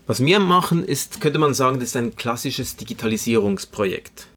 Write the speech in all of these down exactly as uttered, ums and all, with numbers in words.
Was wir machen, ist, könnte man sagen, das ist ein klassisches Digitalisierungsprojekt.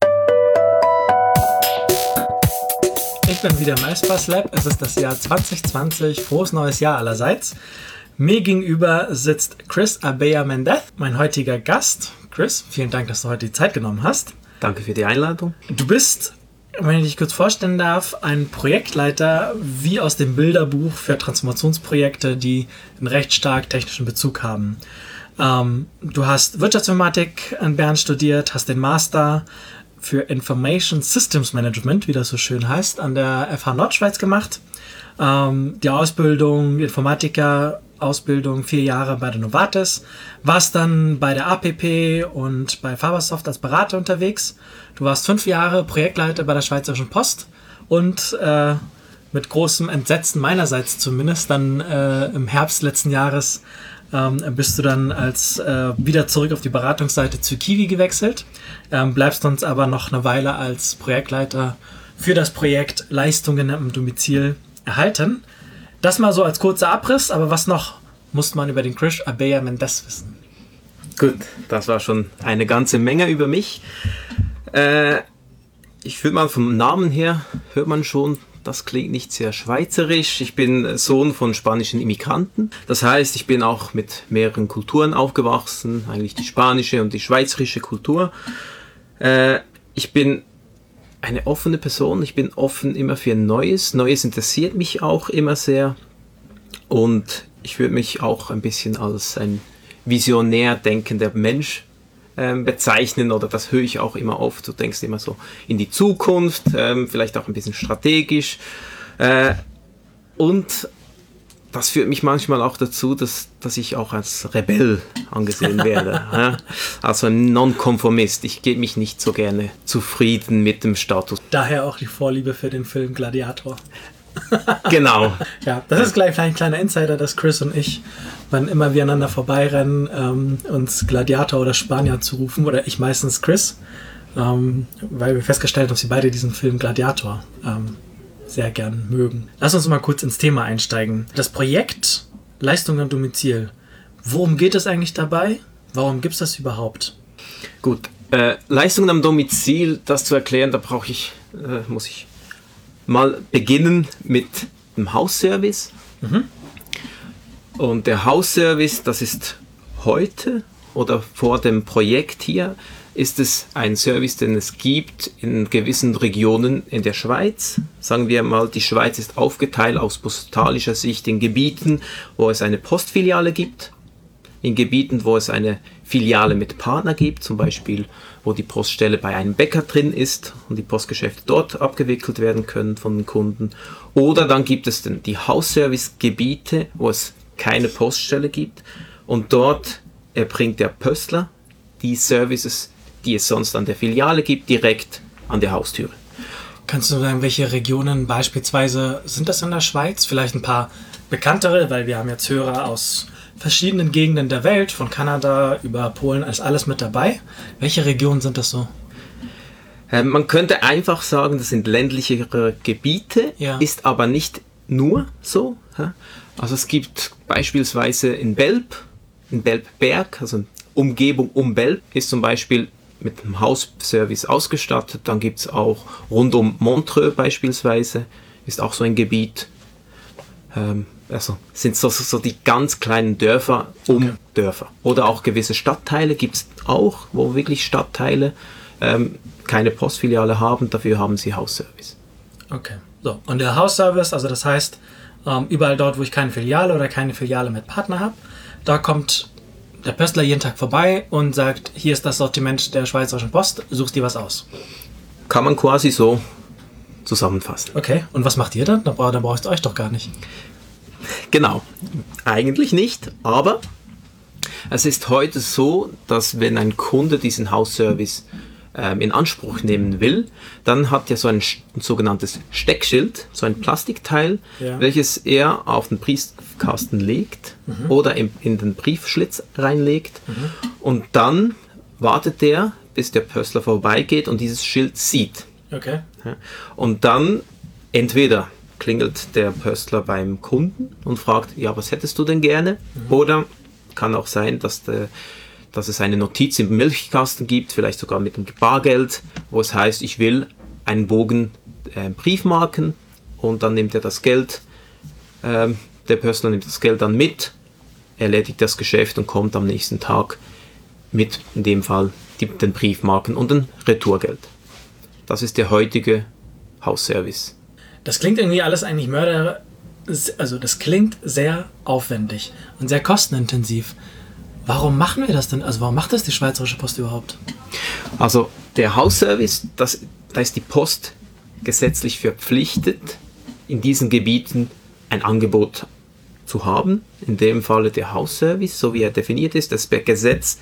Ich bin wieder im iSpace Lab. Es ist das Jahr zwanzig zwanzig. Frohes neues Jahr allerseits. Mir gegenüber sitzt Chris Abella-Mendez, mein heutiger Gast. Chris, vielen Dank, dass du heute die Zeit genommen hast. Danke für die Einladung. Du bist, wenn ich dich kurz vorstellen darf, ein Projektleiter wie aus dem Bilderbuch für Transformationsprojekte, die einen recht stark technischen Bezug haben. Ähm, du hast Wirtschaftsinformatik in Bern studiert, hast den Master für Information Systems Management, wie das so schön heißt, an der F H Nordschweiz gemacht. Ähm, die Ausbildung, die Informatiker-Ausbildung, vier Jahre bei der Novartis. Warst dann bei der A P P und bei Fabersoft als Berater unterwegs. Du warst fünf Jahre Projektleiter bei der Schweizerischen Post und äh, mit großem Entsetzen meinerseits zumindest dann äh, im Herbst letzten Jahres ähm, bist du dann als äh, wieder zurück auf die Beratungsseite zu Kiwi gewechselt, ähm, bleibst uns aber noch eine Weile als Projektleiter für das Projekt Leistungen im Domizil erhalten. Das mal so als kurzer Abriss, aber was noch muss man über den Chris Abella-Mendez wissen? Gut, das war schon eine ganze Menge über mich. Äh, ich würde mal vom Namen her, hört man schon, das klingt nicht sehr schweizerisch. Ich bin Sohn von spanischen Immigranten. Das heißt, ich bin auch mit mehreren Kulturen aufgewachsen, eigentlich die spanische und die schweizerische Kultur. Äh, ich bin eine offene Person. Ich bin offen immer für Neues. Neues interessiert mich auch immer sehr. Und ich würde mich auch ein bisschen als ein visionär denkender Mensch ähm, bezeichnen, oder das höre ich auch immer oft. Du denkst immer so in die Zukunft, ähm, vielleicht auch ein bisschen strategisch. Äh, und das führt mich manchmal auch dazu, dass, dass ich auch als Rebell angesehen werde. Ja? Also ein Nonkonformist. Ich gebe mich nicht so gerne zufrieden mit dem Status. Daher auch die Vorliebe für den Film Gladiator. Genau. Ja, das ist gleich ein kleiner Insider, dass Chris und ich, wann immer wir aneinander vorbeirennen, ähm, uns Gladiator oder Spanier zurufen, oder ich meistens Chris, ähm, weil wir festgestellt haben, dass wir beide diesen Film Gladiator ähm, sehr gern mögen. Lass uns mal kurz ins Thema einsteigen. Das Projekt Leistungen am Domizil. Worum geht es eigentlich dabei? Warum gibt es das überhaupt? Gut, äh, Leistungen am Domizil, das zu erklären, da brauche ich, äh, muss ich mal beginnen mit dem Hausservice. Mhm. Und der Hausservice, das ist heute oder vor dem Projekt hier, ist es ein Service, den es gibt in gewissen Regionen in der Schweiz. Sagen wir mal, die Schweiz ist aufgeteilt aus postalischer Sicht in Gebieten, wo es eine Postfiliale gibt, in Gebieten, wo es eine Filiale mit Partner gibt, zum Beispiel, wo die Poststelle bei einem Bäcker drin ist und die Postgeschäfte dort abgewickelt werden können von den Kunden. Oder dann gibt es dann die Hausservice-Gebiete, wo es keine Poststelle gibt, und dort erbringt der Pöstler die Services, die es sonst an der Filiale gibt, direkt an der Haustüre. Kannst du sagen, welche Regionen beispielsweise sind das in der Schweiz? Vielleicht ein paar bekanntere, weil wir haben jetzt Hörer aus verschiedenen Gegenden der Welt, von Kanada über Polen, ist alles mit dabei. Welche Regionen sind das so? Äh, man könnte einfach sagen, das sind ländlichere Gebiete, ja. Ist aber nicht nur so. Also es gibt beispielsweise in Belp, in Belpberg, also Umgebung um Belp, ist zum Beispiel mit einem Hausservice ausgestattet. Dann gibt es auch rund um Montreux beispielsweise, ist auch so ein Gebiet. Ähm, also sind so, so die ganz kleinen Dörfer um okay. Dörfer. Oder auch gewisse Stadtteile gibt es auch, wo wirklich Stadtteile ähm, keine Postfiliale haben, dafür haben sie Hausservice. Okay, so. Und der Hausservice, also das heißt, ähm, überall dort, wo ich keine Filiale oder keine Filiale mit Partner habe, da kommt der Pöstler jeden Tag vorbei und sagt, hier ist das Sortiment der Schweizerischen Post, suchst dir was aus. Kann man quasi so zusammenfassen. Okay, und was macht ihr dann? Da braucht, da brauchst du euch doch gar nicht. Genau, eigentlich nicht, aber es ist heute so, dass wenn ein Kunde diesen Hausservice ähm, in Anspruch nehmen will, dann hat er so ein, ein sogenanntes Steckschild, so ein Plastikteil, ja. welches er auf den Briefkasten legt mhm. oder in, in den Briefschlitz reinlegt mhm. und dann wartet er, bis der Pöstler vorbeigeht und dieses Schild sieht. Okay. Ja, und dann entweder klingelt der Pöstler beim Kunden und fragt, ja, was hättest du denn gerne? Mhm. Oder kann auch sein, dass, de, dass es eine Notiz im Milchkasten gibt, vielleicht sogar mit dem Bargeld, wo es heißt, ich will einen Bogen äh, Briefmarken, und dann nimmt er das Geld, äh, der Personal nimmt das Geld dann mit, erledigt das Geschäft und kommt am nächsten Tag mit, in dem Fall, die, den Briefmarken und ein Retourgeld. Das ist der heutige Hausservice. Das klingt irgendwie alles eigentlich mörder... Also das klingt sehr aufwendig und sehr kostenintensiv. Warum machen wir das denn? Also warum macht das die Schweizerische Post überhaupt? Also der Hausservice, das, da ist die Post gesetzlich verpflichtet, in diesen Gebieten ein Angebot zu haben. In dem Falle der Hausservice, so wie er definiert ist, das per Gesetz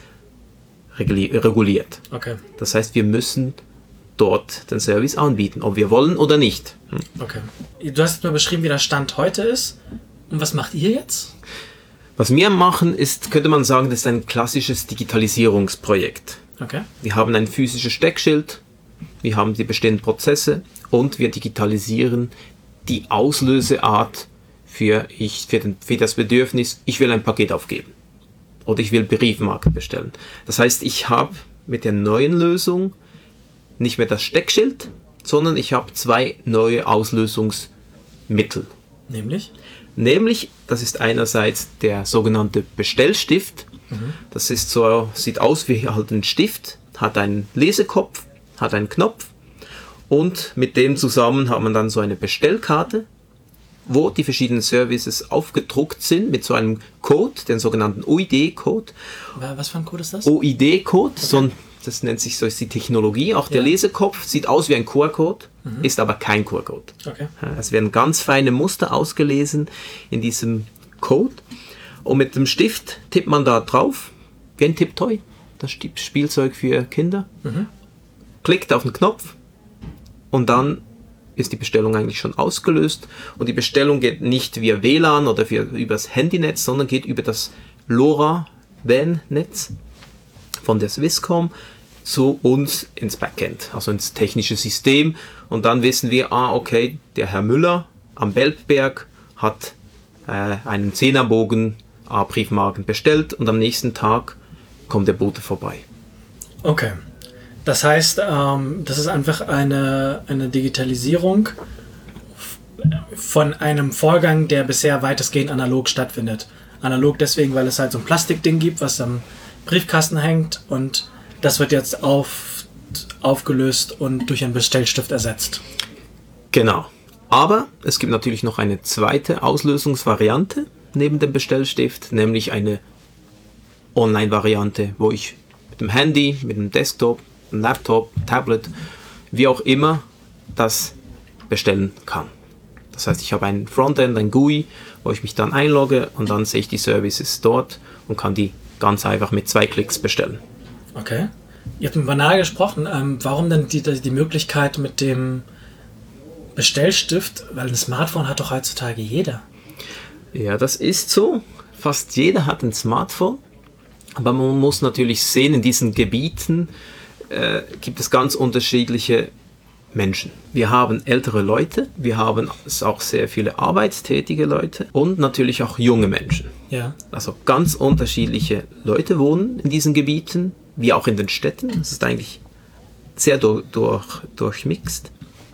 reguliert. Okay. Das heißt, wir müssen dort den Service anbieten, ob wir wollen oder nicht. Hm. Okay. Du hast mir beschrieben, wie der Stand heute ist. Und was macht ihr jetzt? Was wir machen, ist, könnte man sagen, das ist ein klassisches Digitalisierungsprojekt. Okay. Wir haben ein physisches Steckschild, wir haben die bestehenden Prozesse und wir digitalisieren die Auslöseart für, ich, für, den, für das Bedürfnis, ich will ein Paket aufgeben oder ich will Briefmarken bestellen. Das heißt, ich habe mit der neuen Lösung nicht mehr das Steckschild, sondern ich habe zwei neue Auslösungsmittel. Nämlich? Nämlich, das ist einerseits der sogenannte Bestellstift. Mhm. Das ist so, sieht aus wie halt ein Stift, hat einen Lesekopf, hat einen Knopf und mit dem zusammen hat man dann so eine Bestellkarte, wo die verschiedenen Services aufgedruckt sind mit so einem Code, den sogenannten O I D-Code. Was für ein Code ist das? O I D-Code, okay. so ein Das nennt sich so ist die Technologie. Auch der ja. Lesekopf sieht aus wie ein Q R-Code, mhm. ist aber kein Q R-Code. Okay. Es werden ganz feine Muster ausgelesen in diesem Code. Und mit dem Stift tippt man da drauf, wie ein Tipptoy, das Spielzeug für Kinder. Mhm. Klickt auf den Knopf und dann ist die Bestellung eigentlich schon ausgelöst. Und die Bestellung geht nicht via W L A N oder via, über das Handynetz, sondern geht über das LoRaWAN-Netz von der Swisscom zu uns ins Backend, also ins technische System. Und dann wissen wir, ah, okay, der Herr Müller am Belpberg hat äh, einen Zehnerbogen A Briefmarken bestellt und am nächsten Tag kommt der Bote vorbei. Okay. Das heißt, ähm, das ist einfach eine, eine Digitalisierung von einem Vorgang, der bisher weitestgehend analog stattfindet. Analog deswegen, weil es halt so ein Plastikding gibt, was am Briefkasten hängt und das wird jetzt auf, aufgelöst und durch einen Bestellstift ersetzt. Genau. Aber es gibt natürlich noch eine zweite Auslösungsvariante neben dem Bestellstift, nämlich eine Online-Variante, wo ich mit dem Handy, mit dem Desktop, einem Laptop, Tablet, wie auch immer, das bestellen kann. Das heißt, ich habe ein Frontend, ein G U I, wo ich mich dann einlogge und dann sehe ich die Services dort und kann die ganz einfach mit zwei Klicks bestellen. Okay. Ihr habt banal gesprochen. Ähm, warum denn die, die Möglichkeit mit dem Bestellstift? Weil ein Smartphone hat doch heutzutage jeder. Ja, das ist so. Fast jeder hat ein Smartphone. Aber man muss natürlich sehen, in diesen Gebieten äh, gibt es ganz unterschiedliche Menschen. Wir haben ältere Leute, wir haben auch sehr viele arbeitstätige Leute und natürlich auch junge Menschen. Ja. Also ganz unterschiedliche Leute wohnen in diesen Gebieten, wie auch in den Städten. Das ist eigentlich sehr durch, durch, durchmixt.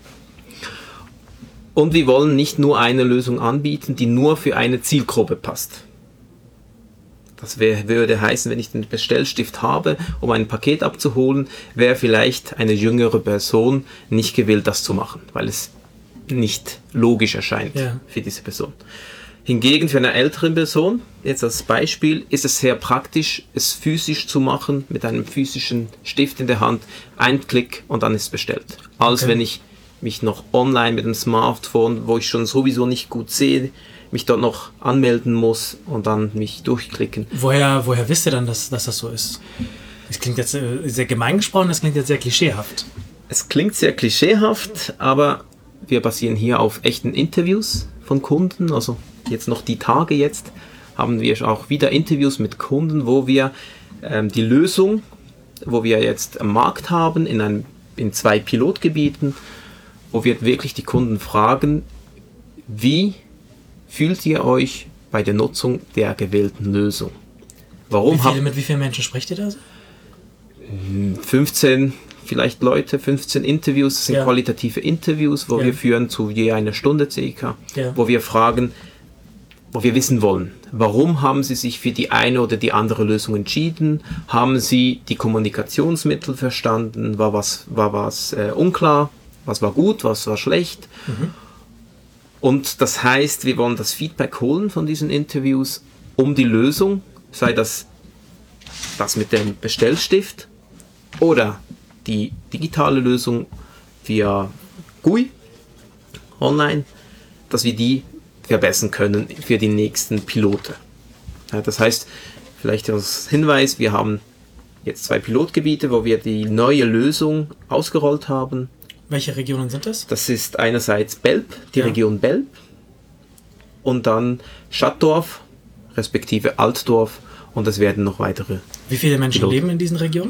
Und wir wollen nicht nur eine Lösung anbieten, die nur für eine Zielgruppe passt. Das wär, würde heißen, wenn ich den Bestellstift habe, um ein Paket abzuholen, wäre vielleicht eine jüngere Person nicht gewillt, das zu machen, weil es nicht logisch erscheint ja. für diese Person. Hingegen für eine ältere Person, jetzt als Beispiel, ist es sehr praktisch, es physisch zu machen, mit einem physischen Stift in der Hand, ein Klick und dann ist es bestellt. Als okay. wenn ich mich noch online mit dem Smartphone, wo ich schon sowieso nicht gut sehe, mich dort noch anmelden muss und dann mich durchklicken. Woher, woher wisst ihr dann, dass, dass das so ist? Das klingt jetzt äh, sehr gemein gesprochen, das klingt jetzt sehr klischeehaft. Es klingt sehr klischeehaft, aber wir basieren hier auf echten Interviews von Kunden. Also jetzt noch die Tage jetzt haben wir auch wieder Interviews mit Kunden, wo wir ähm, die Lösung, wo wir jetzt am Markt haben, in, einem, in zwei Pilotgebieten, wo wir wirklich die Kunden fragen, wie fühlt ihr euch bei der Nutzung der gewählten Lösung? Warum Wie viele, hab- mit wie vielen Menschen spricht ihr da so? fünfzehn vielleicht Leute, fünfzehn Interviews, das sind Ja. qualitative Interviews, wo Ja. wir führen zu je einer Stunde circa, Ja. wo wir fragen, wo wir wissen wollen, warum haben Sie sich für die eine oder die andere Lösung entschieden? Haben Sie die Kommunikationsmittel verstanden? War was, war was äh, unklar? Was war gut? Was war schlecht? Und das heißt, wir wollen das Feedback holen von diesen Interviews um die Lösung, sei das das mit dem Bestellstift oder die digitale Lösung via G U I online, dass wir die verbessern können für die nächsten Pilote. Ja, das heißt, vielleicht als Hinweis, wir haben jetzt zwei Pilotgebiete, wo wir die neue Lösung ausgerollt haben. Welche Regionen sind das? Das ist einerseits Belp, die Ja. Region Belp, und dann Schattdorf, respektive Altdorf, und es werden noch weitere. Wie viele Menschen Pilot. leben in diesen Regionen?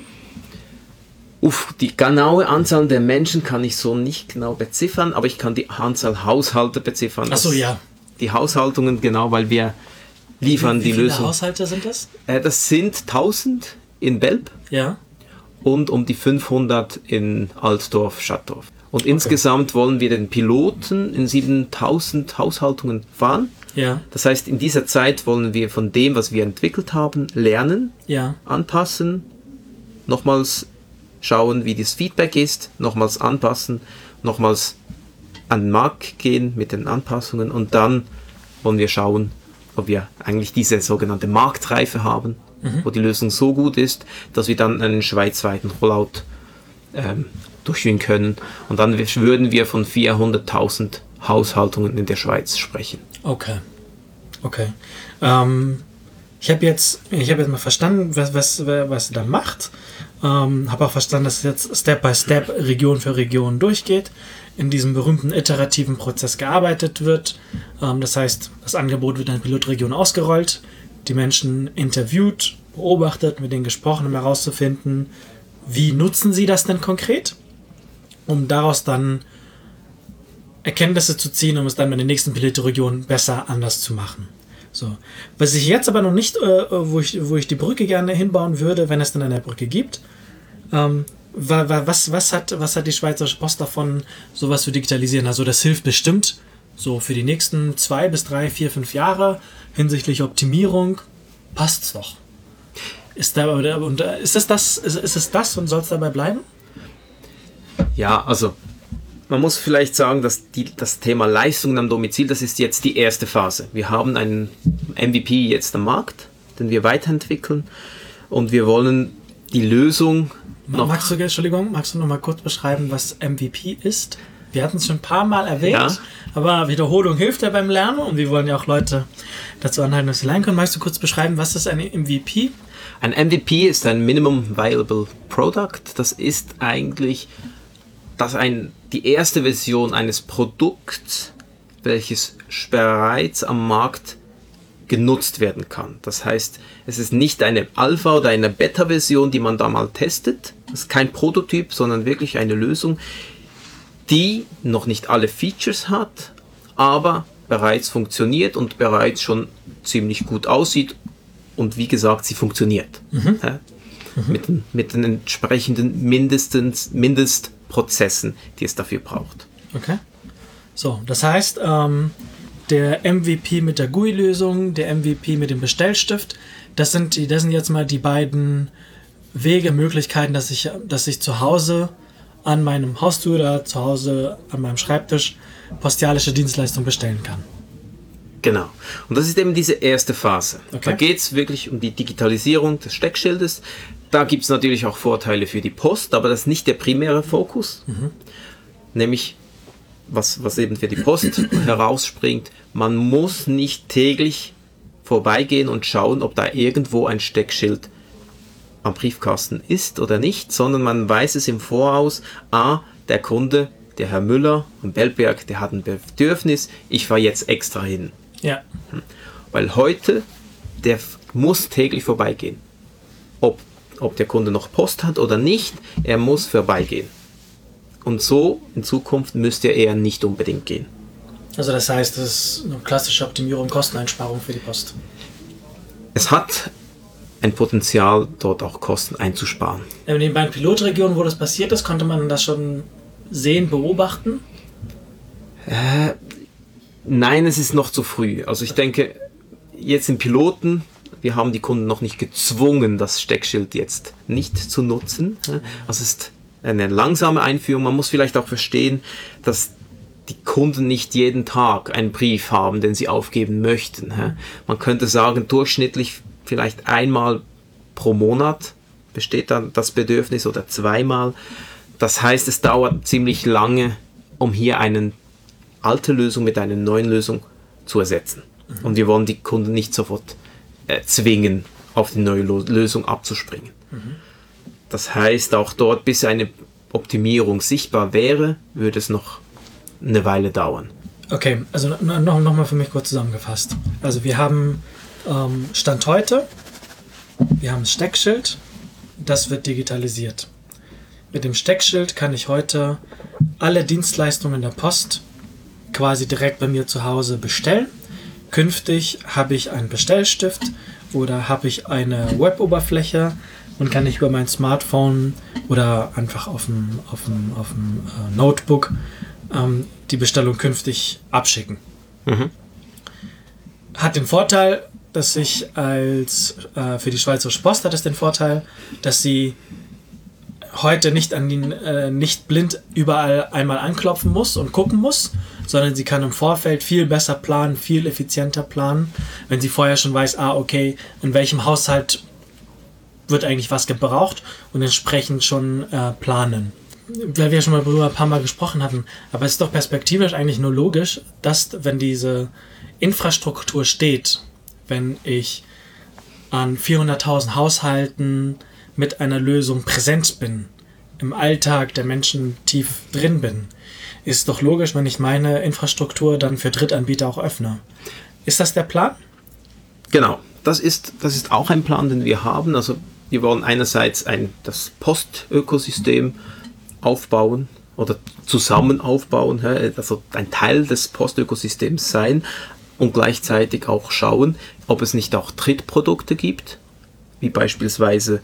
Uff, die genaue Anzahl der Menschen kann ich so nicht genau beziffern, aber ich kann die Anzahl Haushalte beziffern. Ach so, Das- ja. Die Haushaltungen, genau, weil wir liefern Wie die viele Lösung. Haushalte sind das? Äh, das sind tausend in Belp Ja. und um die fünfhundert in Altdorf, Schattdorf. Und insgesamt wollen wir den Piloten in siebentausend Haushaltungen fahren. Ja. Das heißt, in dieser Zeit wollen wir von dem, was wir entwickelt haben, lernen, Ja. anpassen, nochmals schauen, wie das Feedback ist, nochmals anpassen, nochmals an den Markt gehen mit den Anpassungen, und dann wollen wir schauen, ob wir eigentlich diese sogenannte Marktreife haben, wo die Lösung so gut ist, dass wir dann einen schweizweiten Rollout ähm, durchführen können, und dann würden wir von vierhunderttausend Haushaltungen in der Schweiz sprechen. Okay. Okay. Ähm, ich habe jetzt, ich habe jetzt mal verstanden, was, was, was ihr da macht. Ähm, habe auch verstanden, dass es jetzt Step by Step, Region für Region durchgeht, in diesem berühmten iterativen Prozess gearbeitet wird. Ähm, das heißt, das Angebot wird in der Pilotregion ausgerollt, die Menschen interviewt, beobachtet, mit denen gesprochen, um herauszufinden, wie nutzen sie das denn konkret, um daraus dann Erkenntnisse zu ziehen, um es dann bei der nächsten Pilotregion besser anders zu machen. So. Was ich jetzt aber noch nicht, äh, wo, ich, wo ich die Brücke gerne hinbauen würde, wenn es dann eine Brücke gibt, ähm, wa, wa, was, was, hat, was hat die Schweizerische Post davon, sowas zu digitalisieren? Also das hilft bestimmt so für die nächsten zwei bis drei, vier, fünf Jahre hinsichtlich Optimierung. Passt's doch. Ist, da, und, äh, ist, es das, ist, ist es das und soll es dabei bleiben? Ja, also man muss vielleicht sagen, dass die, das Thema Leistungen am Domizil, das ist jetzt die erste Phase. Wir haben einen M V P jetzt am Markt, den wir weiterentwickeln, und wir wollen die Lösung noch... Magst du, Entschuldigung, magst du noch mal kurz beschreiben, was M V P ist? Wir hatten es schon ein paar Mal erwähnt, Ja. aber Wiederholung hilft ja beim Lernen, und wir wollen ja auch Leute dazu anhalten, dass sie lernen können. Magst du kurz beschreiben, was ist ein M V P? Ein M V P ist ein Minimum Viable Product. Das ist eigentlich das ein, die erste Version eines Produkts, welches bereits am Markt genutzt werden kann. Das heißt, es ist nicht eine Alpha- oder eine Beta-Version, die man da mal testet. Das ist kein Prototyp, sondern wirklich eine Lösung, die noch nicht alle Features hat, aber bereits funktioniert und bereits schon ziemlich gut aussieht. Und wie gesagt, sie funktioniert. Ja? Mhm. Mit, den, mit den entsprechenden mindestens, Mindestprozessen, die es dafür braucht. Okay. So, das heißt, ähm, der M V P mit der G U I-Lösung, der M V P mit dem Bestellstift, das sind, die, das sind jetzt mal die beiden Wege, Möglichkeiten, dass ich, dass ich zu Hause an meinem Haustür oder zu Hause an meinem Schreibtisch postialische Dienstleistungen bestellen kann. Genau. Und das ist eben diese erste Phase. Okay. Da geht es wirklich um die Digitalisierung des Steckschildes. Da gibt es natürlich auch Vorteile für die Post, aber das ist nicht der primäre Fokus. Mhm. Nämlich, was, was eben für die Post herausspringt, man muss nicht täglich vorbeigehen und schauen, ob da irgendwo ein Steckschild am Briefkasten ist oder nicht, sondern man weiß es im Voraus, ah, der Kunde, der Herr Müller am Belberg, der hat ein Bedürfnis, ich fahre jetzt extra hin. Ja. Weil heute, der muss täglich vorbeigehen. Ob, ob der Kunde noch Post hat oder nicht, er muss vorbeigehen. Und so in Zukunft müsste er eher nicht unbedingt gehen. Also das heißt, das ist eine klassische Optimierung, Kosteneinsparung für die Post. Es hat ein Potenzial, dort auch Kosten einzusparen. In den beiden Pilotregionen, wo das passiert ist, konnte man das schon sehen, beobachten? Äh, nein, es ist noch zu früh. Also ich denke, jetzt im Piloten, wir haben die Kunden noch nicht gezwungen, das Steckschild jetzt nicht zu nutzen. Also es ist eine langsame Einführung. Man muss vielleicht auch verstehen, dass die Kunden nicht jeden Tag einen Brief haben, den sie aufgeben möchten. Man könnte sagen, durchschnittlich vielleicht einmal pro Monat besteht dann das Bedürfnis oder zweimal. Das heißt, es dauert ziemlich lange, um hier eine alte Lösung mit einer neuen Lösung zu ersetzen. Mhm. Und wir wollen die Kunden nicht sofort äh, zwingen, auf die neue Lo- Lösung abzuspringen. Mhm. Das heißt, auch dort, bis eine Optimierung sichtbar wäre, würde es noch eine Weile dauern. Okay, also noch, noch mal für mich kurz zusammengefasst. Also wir haben ähm, Stand heute, wir haben das Steckschild, das wird digitalisiert. Mit dem Steckschild kann ich heute alle Dienstleistungen der Post quasi direkt bei mir zu Hause bestellen. Künftig habe ich einen Bestellstift oder habe ich eine Web-Oberfläche und kann ich über mein Smartphone oder einfach auf dem, auf dem, auf dem äh, Notebook ähm, die Bestellung künftig abschicken. Mhm. Hat den Vorteil, dass ich als äh, für die Schweizerische Post hat es den Vorteil, dass sie heute nicht an den, äh, nicht blind überall einmal anklopfen muss und gucken muss, sondern sie kann im Vorfeld viel besser planen, viel effizienter planen, wenn sie vorher schon weiß, ah, okay, in welchem Haushalt wird eigentlich was gebraucht und entsprechend schon äh, planen. Weil wir ja schon mal darüber ein paar Mal gesprochen hatten, aber es ist doch perspektivisch eigentlich nur logisch, dass, wenn diese Infrastruktur steht, wenn ich an vierhunderttausend Haushalten mit einer Lösung präsent bin, im Alltag der Menschen tief drin bin, ist doch logisch, wenn ich meine Infrastruktur dann für Drittanbieter auch öffne. Ist das der Plan? Genau, das ist, das ist auch ein Plan, den wir haben. Also wir wollen einerseits ein, das Postökosystem aufbauen oder zusammen aufbauen, also ein Teil des Postökosystems sein und gleichzeitig auch schauen, ob es nicht auch Drittprodukte gibt, wie beispielsweise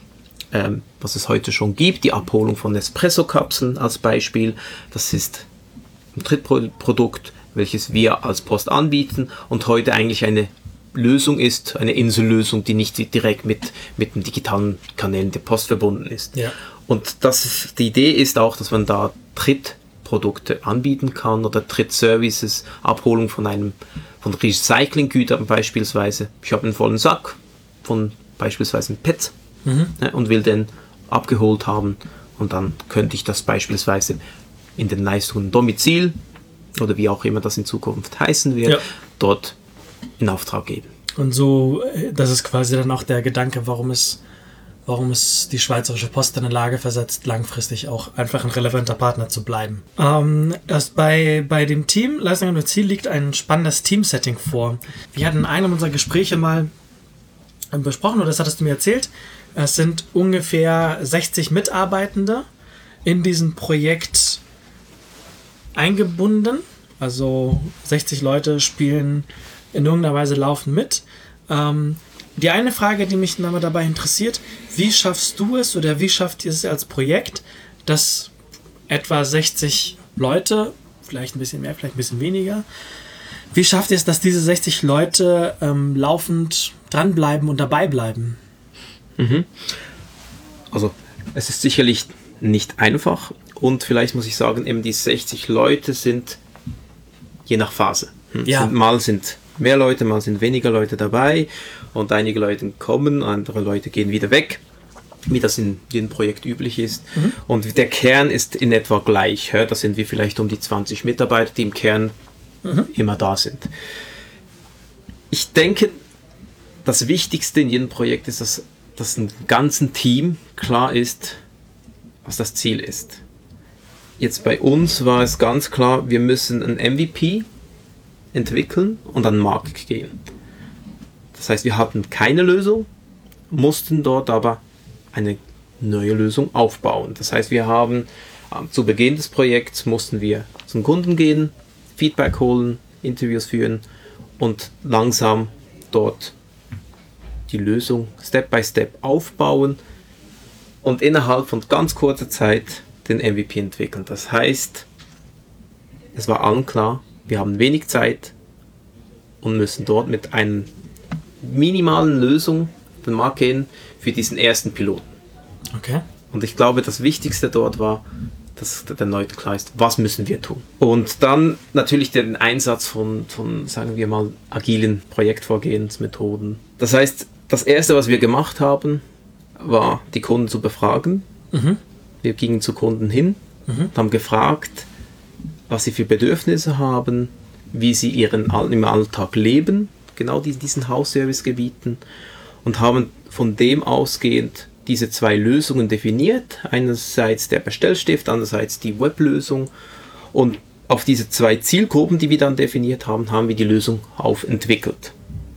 Ähm, was es heute schon gibt, die Abholung von Espresso-Kapseln als Beispiel. Das ist ein Drittprodukt, welches wir als Post anbieten und heute eigentlich eine Lösung ist, eine Insellösung, die nicht direkt mit, mit den digitalen Kanälen der Post verbunden ist. Ja. Und das, die Idee ist auch, dass man da Drittprodukte anbieten kann oder Drittservices, Abholung von einem von Recyclinggütern beispielsweise. Ich habe einen vollen Sack von beispielsweise einem P E T Mhm. und will den abgeholt haben und dann könnte ich das beispielsweise in den Leistungen Domizil oder wie auch immer das in Zukunft heißen wird, ja. dort in Auftrag geben. Und so, das ist quasi dann auch der Gedanke, warum es, warum es die Schweizerische Post in eine Lage versetzt, langfristig auch einfach ein relevanter Partner zu bleiben. Ähm, erst bei, bei dem Team Leistung und Domizil liegt ein spannendes Teamsetting vor. Wir hatten in einem unserer Gespräche mal besprochen, oder das hattest du mir erzählt. Es sind ungefähr sechzig Mitarbeitende in diesem Projekt eingebunden. Also sechzig Leute spielen in irgendeiner Weise laufen mit. Ähm, die eine Frage, die mich dabei interessiert, wie schaffst du es oder wie schafft ihr es als Projekt, dass etwa sechzig Leute, vielleicht ein bisschen mehr, vielleicht ein bisschen weniger, wie schafft ihr es, dass diese sechzig Leute ähm, laufend dranbleiben und dabei bleiben? Mhm. Also es ist sicherlich nicht einfach und vielleicht muss ich sagen, eben die sechzig Leute sind je nach Phase. Ja. Sind, mal sind mehr Leute, mal sind weniger Leute dabei und einige Leute kommen, andere Leute gehen wieder weg, wie das in jedem Projekt üblich ist. Mhm. Und der Kern ist in etwa gleich. Da sind wir vielleicht um die zwanzig Mitarbeiter, die im Kern mhm. immer da sind. Ich denke, das Wichtigste in jedem Projekt ist, dass dass im ganzen Team klar ist, was das Ziel ist. Jetzt bei uns war es ganz klar, wir müssen ein M V P entwickeln und an den Markt gehen. Das heißt, wir hatten keine Lösung, mussten dort aber eine neue Lösung aufbauen. Das heißt, wir haben äh, zu Beginn des Projekts mussten wir zum Kunden gehen, Feedback holen, Interviews führen und langsam dort die Lösung Step by Step aufbauen und innerhalb von ganz kurzer Zeit den M V P entwickeln. Das heißt, es war allen klar, wir haben wenig Zeit und müssen dort mit einer minimalen Lösung den Markt gehen für diesen ersten Piloten. Okay. Und ich glaube, das Wichtigste dort war, dass den Leuten klar ist, was müssen wir tun. Und dann natürlich den Einsatz von, von, sagen wir mal, agilen Projektvorgehensmethoden. Das heißt, das Erste, was wir gemacht haben, war, die Kunden zu befragen. Mhm. Wir gingen zu Kunden hin mhm. und haben gefragt, was sie für Bedürfnisse haben, wie sie ihren im Alltag leben, genau in diesen Hausservicegebieten, und haben von dem ausgehend diese zwei Lösungen definiert. Einerseits der Bestellstift, andererseits die Weblösung. Und auf diese zwei Zielgruppen, die wir dann definiert haben, haben wir die Lösung aufentwickelt.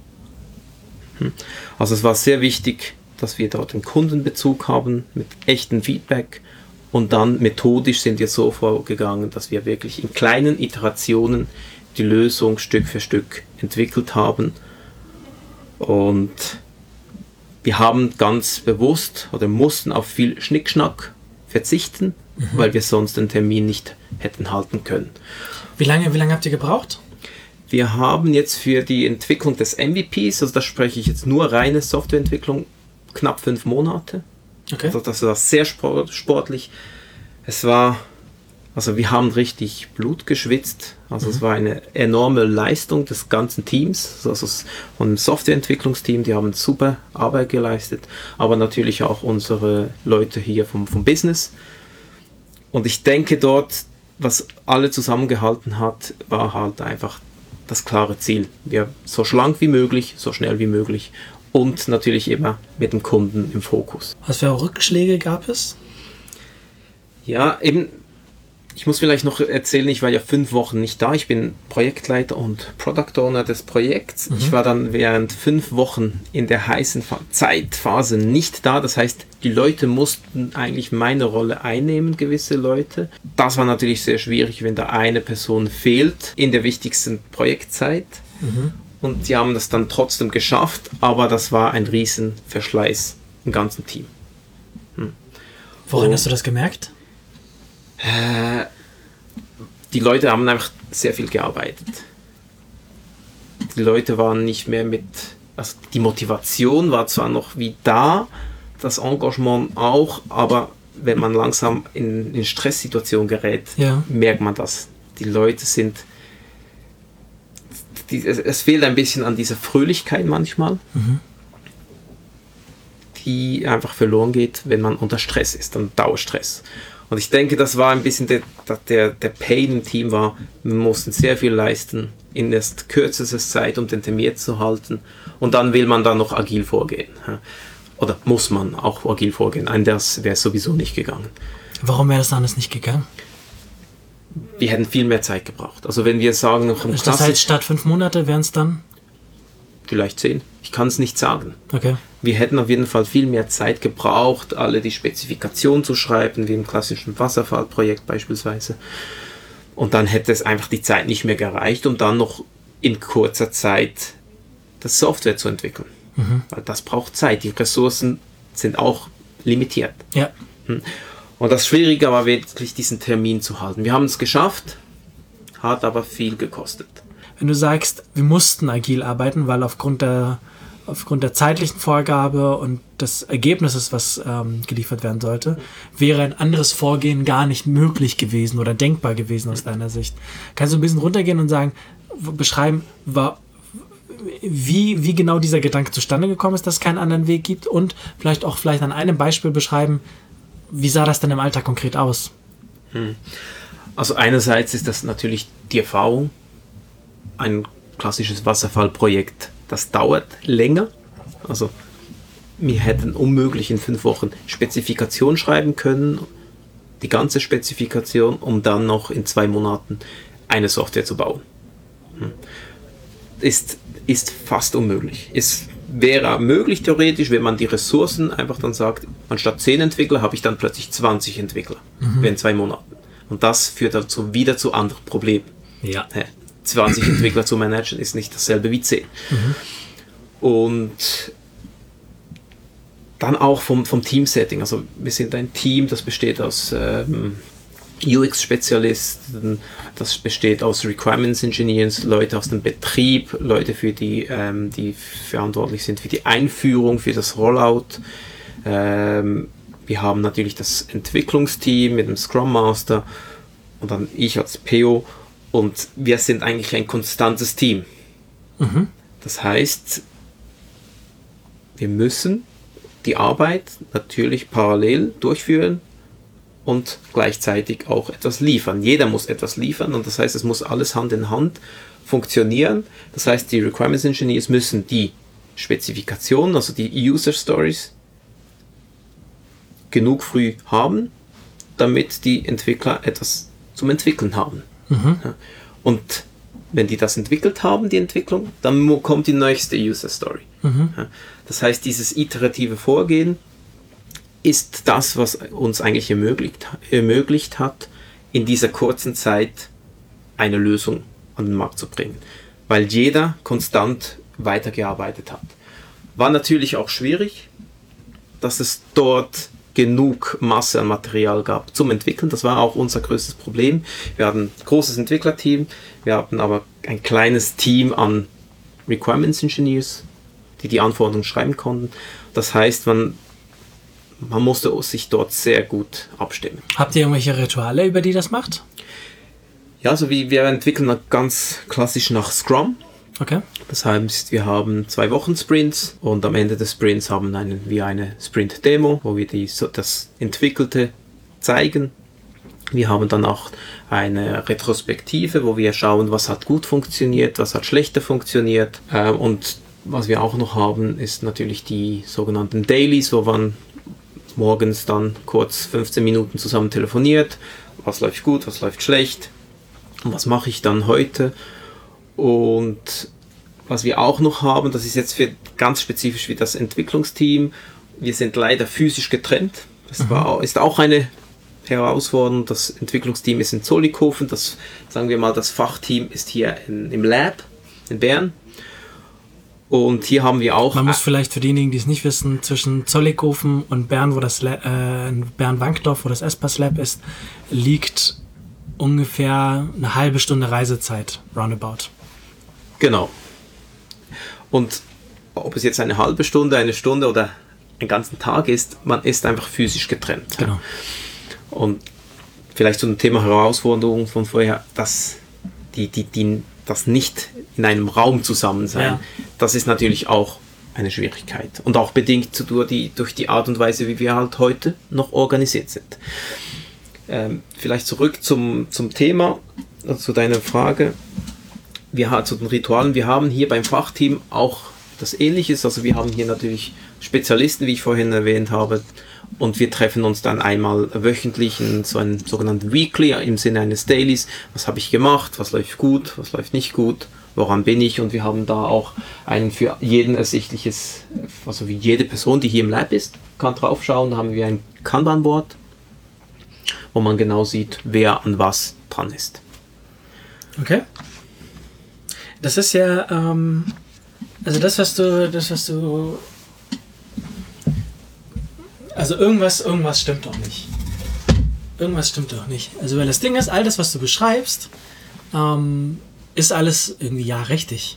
Also es war sehr wichtig, dass wir dort einen Kundenbezug haben mit echtem Feedback, und dann methodisch sind wir so vorgegangen, dass wir wirklich in kleinen Iterationen die Lösung Stück für Stück entwickelt haben. Und wir haben ganz bewusst oder mussten auf viel Schnickschnack verzichten, mhm. weil wir sonst den Termin nicht hätten halten können. Wie lange, wie lange habt ihr gebraucht? Wir haben jetzt für die Entwicklung des M V Ps, also da spreche ich jetzt nur reine Softwareentwicklung, knapp fünf Monate. Okay. Also das war sehr sportlich. Es war, also wir haben richtig Blut geschwitzt. Also mhm. es war eine enorme Leistung des ganzen Teams, also von dem Softwareentwicklungsteam, die haben super Arbeit geleistet, aber natürlich auch unsere Leute hier vom, vom Business. Und ich denke dort, was alle zusammengehalten hat, war halt einfach das klare Ziel. Wir so schlank wie möglich, so schnell wie möglich und natürlich immer mit dem Kunden im Fokus. Was für Rückschläge gab es? Ja, eben, ich muss vielleicht noch erzählen, ich war ja fünf Wochen nicht da. Ich bin Projektleiter und Product Owner des Projekts. Mhm. Ich war dann während fünf Wochen in der heißen Zeitphase nicht da. Das heißt, die Leute mussten eigentlich meine Rolle einnehmen, gewisse Leute. Das war natürlich sehr schwierig, wenn da eine Person fehlt in der wichtigsten Projektzeit. Mhm. Und sie haben das dann trotzdem geschafft, aber das war ein riesen Verschleiß im ganzen Team. Hm. Woran Und, hast du das gemerkt? Äh, die Leute haben einfach sehr viel gearbeitet. Die Leute waren nicht mehr mit, also die Motivation war zwar noch wie da, das Engagement auch, aber wenn man langsam in, in Stresssituationen gerät, ja. merkt man das. Die Leute sind Die, es, es fehlt ein bisschen an dieser Fröhlichkeit manchmal, mhm. die einfach verloren geht, wenn man unter Stress ist, dann Dauerstress. Und ich denke, das war ein bisschen der, der, der Pain im Team war, wir mussten sehr viel leisten in erst kürzester Zeit, um den Termin zu halten, und dann will man dann noch agil vorgehen. Oder muss man auch agil vorgehen, anders wäre es sowieso nicht gegangen. Warum wäre es anders nicht gegangen? Wir hätten viel mehr Zeit gebraucht. Also wenn wir sagen, noch im Ist das heißt, statt fünf Monate wären es dann? Vielleicht zehn. Ich kann es nicht sagen. Okay. Wir hätten auf jeden Fall viel mehr Zeit gebraucht, alle die Spezifikationen zu schreiben, wie im klassischen Wasserfallprojekt beispielsweise. Und dann hätte es einfach die Zeit nicht mehr gereicht, um dann noch in kurzer Zeit das Software zu entwickeln. Mhm. Weil das braucht Zeit. Die Ressourcen sind auch limitiert. Ja. Und das Schwierige war wirklich, diesen Termin zu halten. Wir haben es geschafft, hat aber viel gekostet. Wenn du sagst, wir mussten agil arbeiten, weil aufgrund der, aufgrund der zeitlichen Vorgabe und des Ergebnisses, was ähm, geliefert werden sollte, wäre ein anderes Vorgehen gar nicht möglich gewesen oder denkbar gewesen aus deiner Sicht. Kannst du ein bisschen runtergehen und sagen, beschreiben, war, wie, wie genau dieser Gedanke zustande gekommen ist, dass es keinen anderen Weg gibt, und vielleicht auch vielleicht an einem Beispiel beschreiben, wie sah das denn im Alltag konkret aus? Also einerseits ist das natürlich die Erfahrung. Ein klassisches Wasserfallprojekt, das dauert länger. Also wir hätten unmöglich in fünf Wochen Spezifikation schreiben können, die ganze Spezifikation, um dann noch in zwei Monaten eine Software zu bauen. Ist, ist fast unmöglich. Es wäre möglich theoretisch, wenn man die Ressourcen einfach dann sagt, anstatt zehn Entwickler habe ich dann plötzlich zwanzig Entwickler mhm. in zwei Monaten. Und das führt dazu wieder zu anderen Problemen. Ja. zwanzig Entwickler zu managen ist nicht dasselbe wie zehn. Mhm. Und dann auch vom, vom Teamsetting. Also wir sind ein Team, das besteht aus ähm, U X-Spezialisten, das besteht aus Requirements Engineers, Leute aus dem Betrieb, Leute, für die, ähm, die verantwortlich sind für die Einführung, für das Rollout. Ähm, wir haben natürlich das Entwicklungsteam mit dem Scrum Master und dann ich als P O, und wir sind eigentlich ein konstantes Team. Mhm. Das heißt, wir müssen die Arbeit natürlich parallel durchführen und gleichzeitig auch etwas liefern. Jeder muss etwas liefern, und das heißt, es muss alles Hand in Hand funktionieren. Das heißt, die Requirements Engineers müssen die Spezifikationen, also die User Stories, genug früh haben, damit die Entwickler etwas zum Entwickeln haben. Mhm. Ja. Und wenn die das entwickelt haben, die Entwicklung, dann kommt die nächste User Story. Mhm. Ja. Das heißt, dieses iterative Vorgehen ist das, was uns eigentlich ermöglicht, ermöglicht hat, in dieser kurzen Zeit eine Lösung an den Markt zu bringen. Weil jeder konstant weitergearbeitet hat. War natürlich auch schwierig, dass es dort genug Masse an Material gab zum Entwickeln. Das war auch unser größtes Problem. Wir hatten ein großes Entwicklerteam, wir hatten aber ein kleines Team an Requirements Engineers, die die Anforderungen schreiben konnten. Das heißt, man, man musste sich dort sehr gut abstimmen. Habt ihr irgendwelche Rituale, über die das macht? Ja, also wie wir entwickeln ganz klassisch nach Scrum. Okay. Das heißt, wir haben zwei Wochen Sprints, und am Ende des Sprints haben einen, wir eine Sprint-Demo, wo wir die, so das Entwickelte zeigen. Wir haben dann auch eine Retrospektive, wo wir schauen, was hat gut funktioniert, was hat schlechter funktioniert. Ähm, und was wir auch noch haben, ist natürlich die sogenannten Dailies, wo man morgens dann kurz fünfzehn Minuten zusammen telefoniert. Was läuft gut, was läuft schlecht, und was mache ich dann heute. Und was wir auch noch haben, das ist jetzt für ganz spezifisch wie das Entwicklungsteam, wir sind leider physisch getrennt. Das mhm. war, ist auch eine Herausforderung. Das Entwicklungsteam ist in Zollikofen, das, sagen wir mal, das Fachteam ist hier in, im Lab in Bern. Und hier haben wir auch... Man muss vielleicht für diejenigen, die es nicht wissen, zwischen Zollikofen und Bern, wo das äh, Bern-Wankdorf, wo das Espas Lab ist, liegt ungefähr eine halbe Stunde Reisezeit, roundabout. Genau. Und ob es jetzt eine halbe Stunde, eine Stunde oder einen ganzen Tag ist, man ist einfach physisch getrennt. Genau. Und vielleicht zu dem Thema Herausforderung von vorher, dass die, die, die, das nicht in einem Raum zusammen sein, ja. Das ist natürlich auch eine Schwierigkeit. Und auch bedingt durch die, durch die Art und Weise, wie wir halt heute noch organisiert sind. Ähm, vielleicht zurück zum, zum Thema, also zu deiner Frage. Wir haben zu den Ritualen, wir haben hier beim Fachteam auch das Ähnliches, also wir haben hier natürlich Spezialisten, wie ich vorhin erwähnt habe, und wir treffen uns dann einmal wöchentlich in so einem sogenannten Weekly im Sinne eines Dailies. Was habe ich gemacht, was läuft gut, was läuft nicht gut, woran bin ich, und wir haben da auch ein für jeden ersichtliches, also wie jede Person, die hier im Lab ist, kann draufschauen, da haben wir ein Kanban-Board, wo man genau sieht, wer an was dran ist. Okay. Das ist ja, ähm, also das, was du, das, was du, also irgendwas, irgendwas stimmt doch nicht. Irgendwas stimmt doch nicht. Also weil das Ding ist, all das, was du beschreibst, ähm, ist alles irgendwie ja richtig.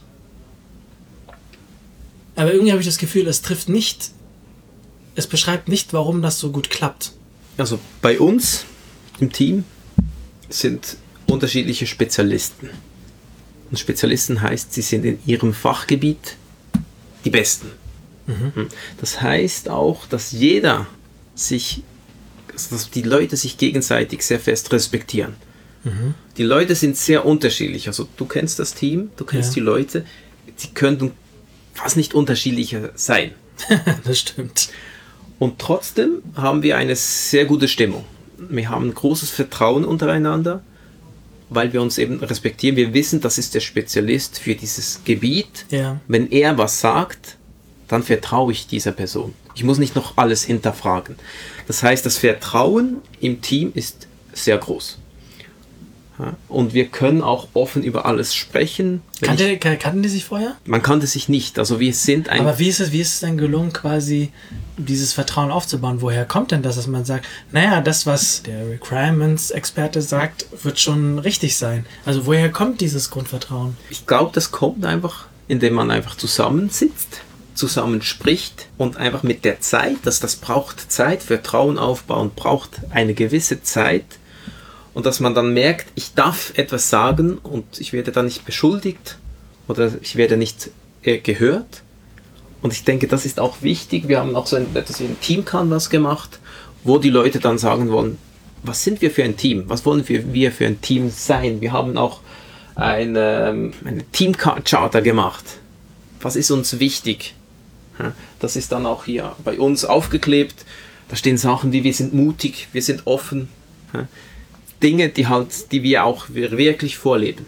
Aber irgendwie habe ich das Gefühl, es trifft nicht, es beschreibt nicht, warum das so gut klappt. Also bei uns im Team sind unterschiedliche Spezialisten. Und Spezialisten heißt, sie sind in ihrem Fachgebiet die Besten. Mhm. Das heißt auch, dass jeder sich, also dass die Leute sich gegenseitig sehr fest respektieren. Mhm. Die Leute sind sehr unterschiedlich. Also du kennst das Team, du kennst ja. die Leute, sie könnten fast nicht unterschiedlicher sein. Das stimmt. Und trotzdem haben wir eine sehr gute Stimmung. Wir haben ein großes Vertrauen untereinander, weil wir uns eben respektieren. Wir wissen, das ist der Spezialist für dieses Gebiet. Ja. Wenn er was sagt, dann vertraue ich dieser Person. Ich muss nicht noch alles hinterfragen. Das heißt, das Vertrauen im Team ist sehr groß. Ja, und wir können auch offen über alles sprechen. Kannte, ich, kannten die sich vorher? Man kannte sich nicht. Also wir sind ein... Aber wie ist es, wie ist es denn gelungen, quasi dieses Vertrauen aufzubauen? Woher kommt denn das, dass man sagt, naja, das, was der Requirements-Experte sagt, wird schon richtig sein? Also woher kommt dieses Grundvertrauen? Ich glaube, das kommt einfach, indem man einfach zusammensitzt, zusammen spricht und einfach mit der Zeit, dass das braucht Zeit, Vertrauen aufbauen braucht eine gewisse Zeit. Und dass man dann merkt, ich darf etwas sagen und ich werde dann nicht beschuldigt oder ich werde nicht äh, gehört. Und ich denke, das ist auch wichtig. Wir haben auch so ein, etwas wie ein Team-Canvas gemacht, wo die Leute dann sagen wollen, was sind wir für ein Team? Was wollen wir, wir für ein Team sein? Wir haben auch eine, eine Team-Charter gemacht. Was ist uns wichtig? Das ist dann auch hier bei uns aufgeklebt. Da stehen Sachen wie, wir sind mutig, wir sind offen. Dinge, die halt, die wir auch wirklich vorleben.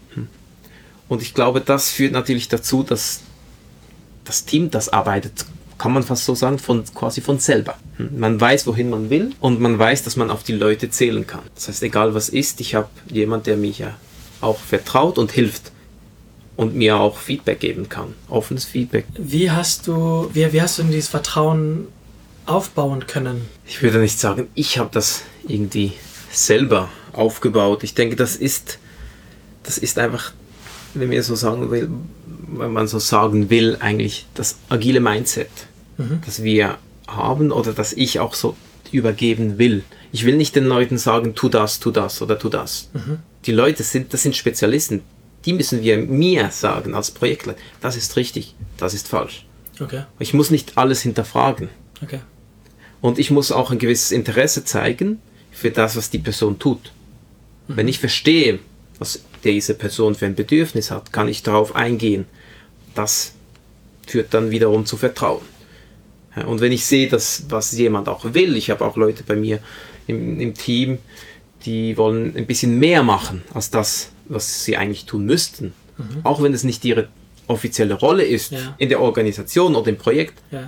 Und ich glaube, das führt natürlich dazu, dass das Team, das arbeitet, kann man fast so sagen, von, quasi von selber. Man weiß, wohin man will und man weiß, dass man auf die Leute zählen kann. Das heißt, egal was ist, ich habe jemanden, der mich ja auch vertraut und hilft und mir auch Feedback geben kann. Offenes Feedback. Wie hast du, wie, wie hast du denn dieses Vertrauen aufbauen können? Ich würde nicht sagen, ich habe das irgendwie selber aufgebaut. Ich denke, das ist, das ist einfach, wenn man so sagen will, wenn man so sagen will, eigentlich das agile Mindset, mhm. das wir haben oder das ich auch so übergeben will. Ich will nicht den Leuten sagen, tu das, tu das oder tu das. Mhm. Die Leute sind, das sind Spezialisten. Die müssen wir mir sagen als Projektleiter. Das ist richtig, das ist falsch. Okay. Ich muss nicht alles hinterfragen. Okay. Und ich muss auch ein gewisses Interesse zeigen für das, was die Person tut. Mhm. Wenn ich verstehe, was diese Person für ein Bedürfnis hat, kann ich darauf eingehen. Das führt dann wiederum zu Vertrauen. Und wenn ich sehe, dass was jemand auch will, ich habe auch Leute bei mir im, im Team, die wollen ein bisschen mehr machen als das, was sie eigentlich tun müssten. Mhm. Auch wenn es nicht ihre offizielle Rolle ist, ja. in der Organisation oder im Projekt, ja.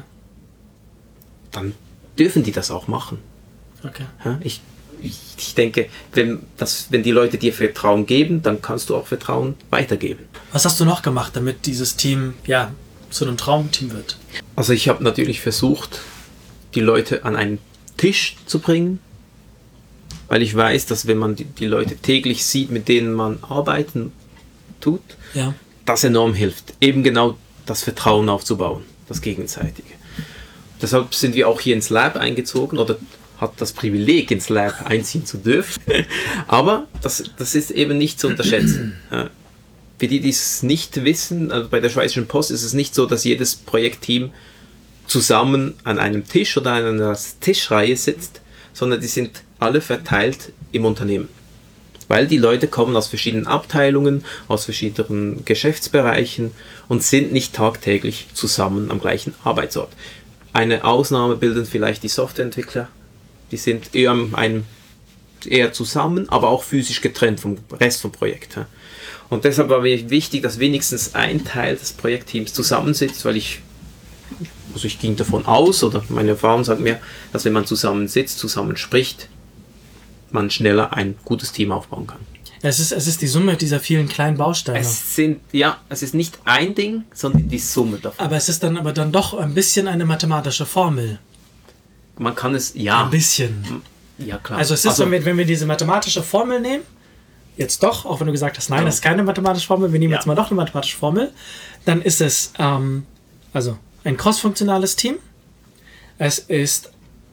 dann dürfen die das auch machen. Okay. Ich Ich, ich denke, wenn, das, wenn die Leute dir Vertrauen geben, dann kannst du auch Vertrauen weitergeben. Was hast du noch gemacht, damit dieses Team ja zu einem Traumteam wird? Also ich habe natürlich versucht, die Leute an einen Tisch zu bringen, weil ich weiß, dass wenn man die, die Leute täglich sieht, mit denen man arbeiten tut, ja. das enorm hilft, eben genau das Vertrauen aufzubauen, das Gegenseitige. Deshalb sind wir auch hier ins Lab eingezogen oder hat das Privileg, ins Lab einziehen zu dürfen. Aber das, das ist eben nicht zu unterschätzen. Für die, die es nicht wissen, also bei der Schweizerischen Post ist es nicht so, dass jedes Projektteam zusammen an einem Tisch oder an einer Tischreihe sitzt, sondern die sind alle verteilt im Unternehmen. Weil die Leute kommen aus verschiedenen Abteilungen, aus verschiedenen Geschäftsbereichen und sind nicht tagtäglich zusammen am gleichen Arbeitsort. Eine Ausnahme bilden vielleicht die Softwareentwickler. Die sind eher, einem, eher zusammen, aber auch physisch getrennt vom Rest vom Projekt. Und deshalb war mir wichtig, dass wenigstens ein Teil des Projektteams zusammensitzt, weil ich, also ich ging davon aus, oder meine Erfahrung sagt mir, dass wenn man zusammensitzt, zusammen spricht, man schneller ein gutes Team aufbauen kann. Es ist, es ist die Summe dieser vielen kleinen Bausteine. Es sind, ja, es ist nicht ein Ding, sondern die Summe davon. Aber es ist dann aber dann doch ein bisschen eine mathematische Formel. Man kann es, ja. Ein bisschen. Ja, klar. Also es ist, also, wenn, wir, wenn wir diese mathematische Formel nehmen, jetzt doch, auch wenn du gesagt hast, nein, das ist keine mathematische Formel, wir nehmen ja. jetzt mal doch eine mathematische Formel, dann ist es ähm, also ein crossfunktionales Team. Es ist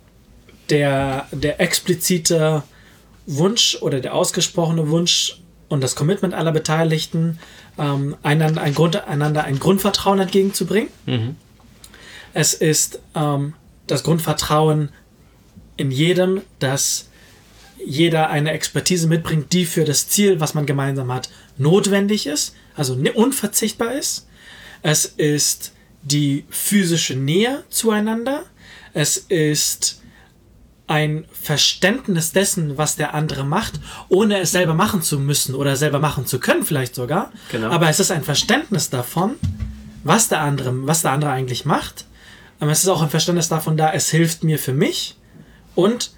der, der explizite Wunsch oder der ausgesprochene Wunsch und das Commitment aller Beteiligten, ähm, einander, ein Grund, einander ein Grundvertrauen entgegenzubringen. Mhm. Es ist ähm, das Grundvertrauen in jedem, dass jeder eine Expertise mitbringt, die für das Ziel, was man gemeinsam hat, notwendig ist, also unverzichtbar ist. Es ist die physische Nähe zueinander. Es ist ein Verständnis dessen, was der andere macht, ohne es selber machen zu müssen oder selber machen zu können, vielleicht sogar. Genau. Aber es ist ein Verständnis davon, was der andere, was der andere eigentlich macht. Aber es ist auch ein Verständnis davon da, es hilft mir für mich und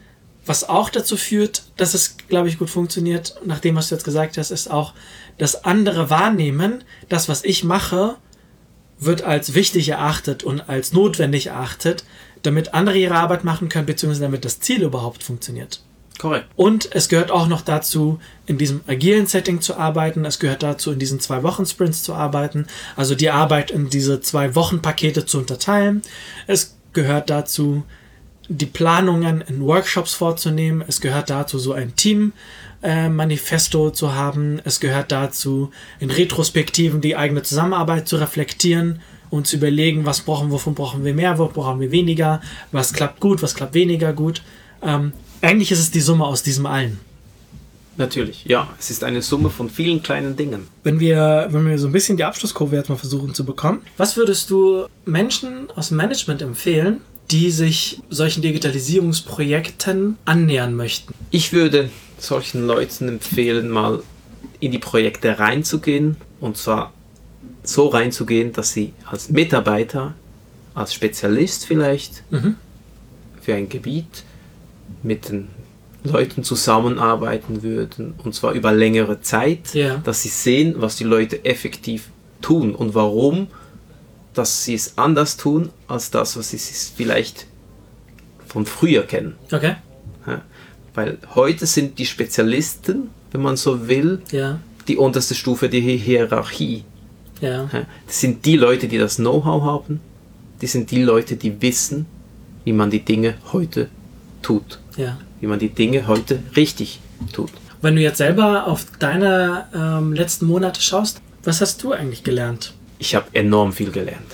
Was auch dazu führt, dass es, glaube ich, gut funktioniert, nach dem, was du jetzt gesagt hast, ist auch, dass andere wahrnehmen, das, was ich mache, wird als wichtig erachtet und als notwendig erachtet, damit andere ihre Arbeit machen können, beziehungsweise damit das Ziel überhaupt funktioniert. Korrekt. Und es gehört auch noch dazu, in diesem agilen Setting zu arbeiten. Es gehört dazu, in diesen zwei Wochen Sprints zu arbeiten. Also die Arbeit in diese zwei Wochen Pakete zu unterteilen. Es gehört dazu, die Planungen in Workshops vorzunehmen. Es gehört dazu, so ein Team-Manifesto äh, zu haben. Es gehört dazu, in Retrospektiven die eigene Zusammenarbeit zu reflektieren und zu überlegen, was brauchen, wovon brauchen wir mehr, wo brauchen wir weniger, was klappt gut, was klappt weniger gut. Ähm, Eigentlich ist es die Summe aus diesem allen. Natürlich, ja. Es ist eine Summe von vielen kleinen Dingen. Wenn wir, wenn wir so ein bisschen die Abschlusskurve jetzt mal versuchen zu bekommen, was würdest du Menschen aus dem Management empfehlen, die sich solchen Digitalisierungsprojekten annähern möchten? Ich würde solchen Leuten empfehlen, mal in die Projekte reinzugehen. Und zwar so reinzugehen, dass sie als Mitarbeiter, als Spezialist vielleicht mhm. für ein Gebiet mit den Leuten zusammenarbeiten würden, und zwar über längere Zeit, ja. dass sie sehen, was die Leute effektiv tun und warum, dass sie es anders tun, als das, was sie vielleicht von früher kennen. Okay. Ja, weil heute sind die Spezialisten, wenn man so will, ja. die unterste Stufe der Hierarchie. Ja. Ja, das sind die Leute, die das Know-how haben, die sind die Leute, die wissen, wie man die Dinge heute tut. Ja. Wie man die Dinge heute richtig tut. Wenn du jetzt selber auf deine ähm, letzten Monate schaust, was hast du eigentlich gelernt? Ich habe enorm viel gelernt.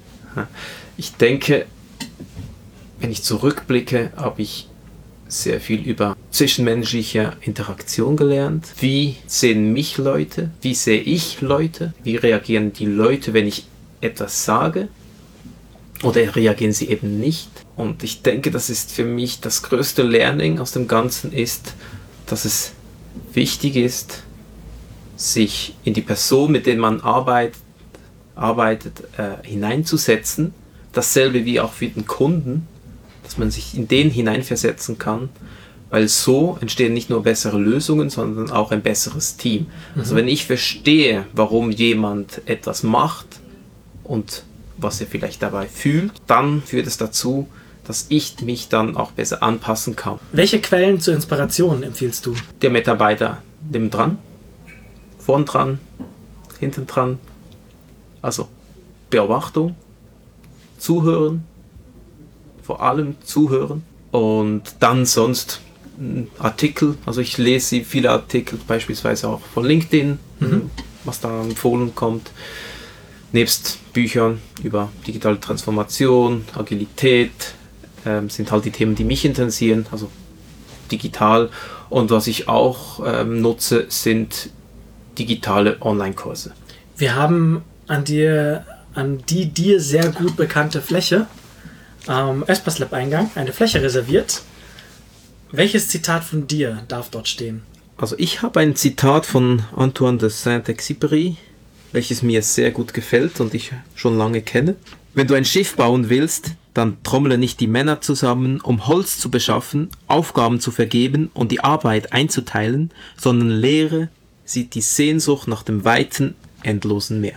Ich denke, wenn ich zurückblicke, habe ich sehr viel über zwischenmenschliche Interaktion gelernt. Wie sehen mich Leute? Wie sehe ich Leute? Wie reagieren die Leute, wenn ich etwas sage? Oder reagieren sie eben nicht? Und ich denke, das ist für mich das größte Learning aus dem Ganzen ist, dass es wichtig ist, sich in die Person, mit der man arbeitet, arbeitet äh, hineinzusetzen. Dasselbe wie auch für den Kunden, dass man sich in den hineinversetzen kann, weil so entstehen nicht nur bessere Lösungen, sondern auch ein besseres Team. Mhm. Also wenn ich verstehe, warum jemand etwas macht und was er vielleicht dabei fühlt, dann führt es dazu, dass ich mich dann auch besser anpassen kann. Welche Quellen zur Inspiration empfiehlst du? Der Mitarbeiter neben dran, vorn dran, hinten dran. Also Beobachtung, Zuhören, vor allem Zuhören. Und dann sonst Artikel. Also ich lese viele Artikel, beispielsweise auch von LinkedIn, mhm. was da empfohlen kommt. Nebst Büchern über digitale Transformation, Agilität, ähm, sind halt die Themen, die mich interessieren, also digital. Und was ich auch ähm, nutze, sind digitale Online-Kurse. Wir haben an dir, an die dir sehr gut bekannte Fläche, am Espace-Lab-Eingang, eine Fläche reserviert. Welches Zitat von dir darf dort stehen? Also ich habe ein Zitat von Antoine de Saint-Exupéry, welches mir sehr gut gefällt und ich schon lange kenne. Wenn du ein Schiff bauen willst, dann trommle nicht die Männer zusammen, um Holz zu beschaffen, Aufgaben zu vergeben und die Arbeit einzuteilen, sondern lehre sie die Sehnsucht nach dem weiten, endlosen Meer.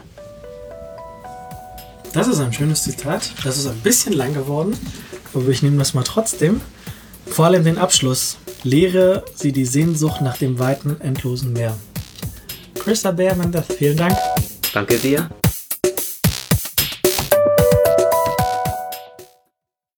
Das ist ein schönes Zitat. Das ist ein bisschen lang geworden, aber ich nehme das mal trotzdem. Vor allem den Abschluss. Lehre sie die Sehnsucht nach dem weiten, endlosen Meer. Chris Aber-Mendes, vielen Dank. Danke dir.